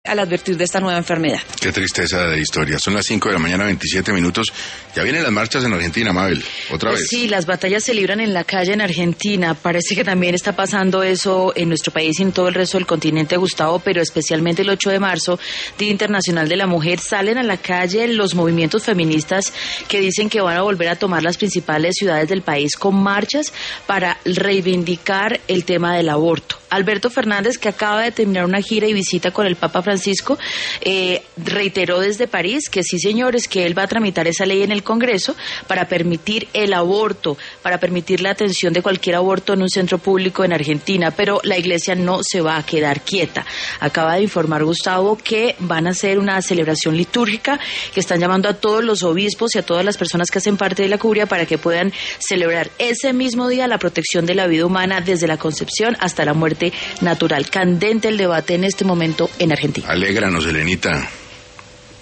al advertir de esta nueva enfermedad. Qué tristeza de historia. Son las 5 de la mañana, 27 minutos. Ya vienen las marchas en Argentina, Mabel, otra vez. Sí, las batallas se libran en la calle en Argentina. Parece que también está pasando eso en nuestro país y en todo el resto del continente, Gustavo, pero especialmente el 8 de marzo, Día Internacional de la Mujer, salen a la calle los movimientos feministas que dicen que van a volver a tomar las principales ciudades del país con marchas para reivindicar el tema del aborto. Alberto Fernández, que acaba de terminar una gira y visita con el Papa Francisco, reiteró desde París que sí, señores, que él va a tramitar esa ley en el Congreso para permitir el aborto, para permitir la atención de cualquier aborto en un centro público en Argentina, pero la Iglesia no se va a quedar quieta. Acaba de informar Gustavo que van a hacer una celebración litúrgica, que están llamando a todos los obispos y a todas las personas que hacen parte de la curia para que puedan celebrar ese mismo día la protección de la vida humana desde la concepción hasta la muerte natural. Candente el debate en este momento en Argentina. Alégranos, Elenita.